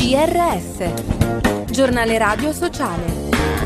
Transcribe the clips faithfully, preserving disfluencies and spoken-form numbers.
G R S, Giornale Radio Sociale.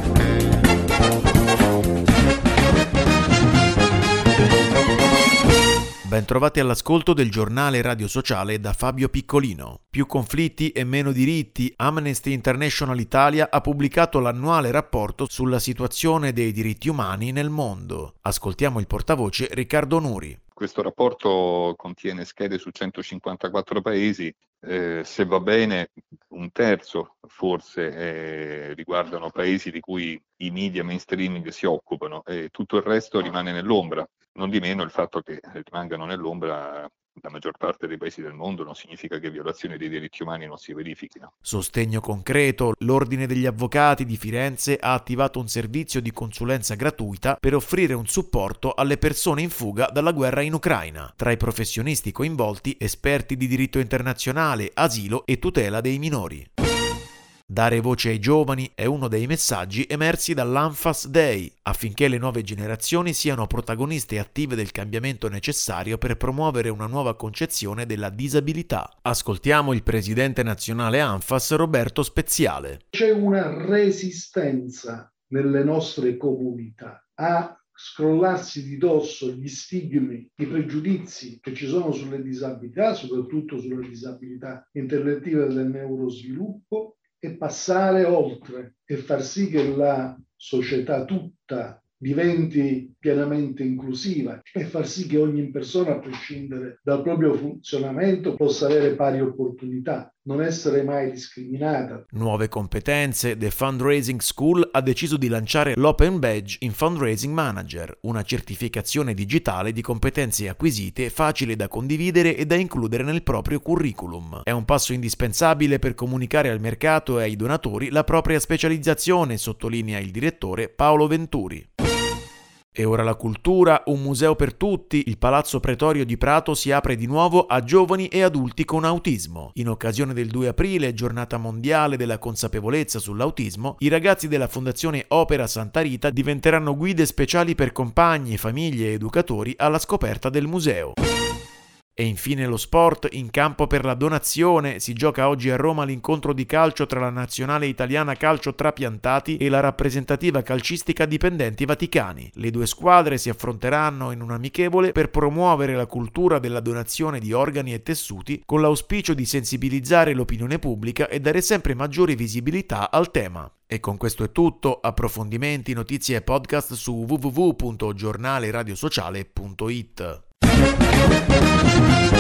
Bentrovati all'ascolto del Giornale Radio Sociale da Fabio Piccolino. Più conflitti e meno diritti, Amnesty International Italia ha pubblicato l'annuale rapporto sulla situazione dei diritti umani nel mondo. Ascoltiamo il portavoce Riccardo Nuri. Questo rapporto contiene schede su centocinquantaquattro paesi, eh, se va bene un terzo forse eh, riguardano paesi di cui i media mainstreaming si occupano e tutto il resto rimane nell'ombra. Non di meno il fatto che rimangano nell'ombra la maggior parte dei paesi del mondo non significa che violazioni dei diritti umani non si verifichino. Sostegno concreto. L'Ordine degli Avvocati di Firenze ha attivato un servizio di consulenza gratuita per offrire un supporto alle persone in fuga dalla guerra in Ucraina. Tra i professionisti coinvolti, esperti di diritto internazionale, asilo e tutela dei minori. Dare voce ai giovani è uno dei messaggi emersi dall'Anfas Day, affinché le nuove generazioni siano protagoniste attive del cambiamento necessario per promuovere una nuova concezione della disabilità. Ascoltiamo il presidente nazionale Anfas, Roberto Speziale. C'è una resistenza nelle nostre comunità a scrollarsi di dosso gli stigmi, i pregiudizi che ci sono sulle disabilità, soprattutto sulle disabilità intellettive del neurosviluppo, e passare oltre e far sì che la società tutta diventi pienamente inclusiva e far sì che ogni persona, a prescindere dal proprio funzionamento, possa avere pari opportunità, non essere mai discriminata. Nuove competenze. The Fundraising School ha deciso di lanciare l'Open Badge in Fundraising Manager, una certificazione digitale di competenze acquisite facile da condividere e da includere nel proprio curriculum. È un passo indispensabile per comunicare al mercato e ai donatori la propria specializzazione, sottolinea il direttore Paolo Venturi. E ora la cultura, un museo per tutti. Il Palazzo Pretorio di Prato si apre di nuovo a giovani e adulti con autismo. In occasione del due aprile, giornata mondiale della consapevolezza sull'autismo, i ragazzi della Fondazione Opera Santa Rita diventeranno guide speciali per compagni, famiglie e educatori alla scoperta del museo. E infine lo sport. In campo per la donazione. Si gioca oggi a Roma l'incontro di calcio tra la nazionale italiana calcio trapiantati e la rappresentativa calcistica dipendenti vaticani. Le due squadre si affronteranno in un amichevole per promuovere la cultura della donazione di organi e tessuti, con l'auspicio di sensibilizzare l'opinione pubblica e dare sempre maggiore visibilità al tema. E con questo è tutto. Approfondimenti, notizie e podcast su w w w punto giornale radio sociale punto it.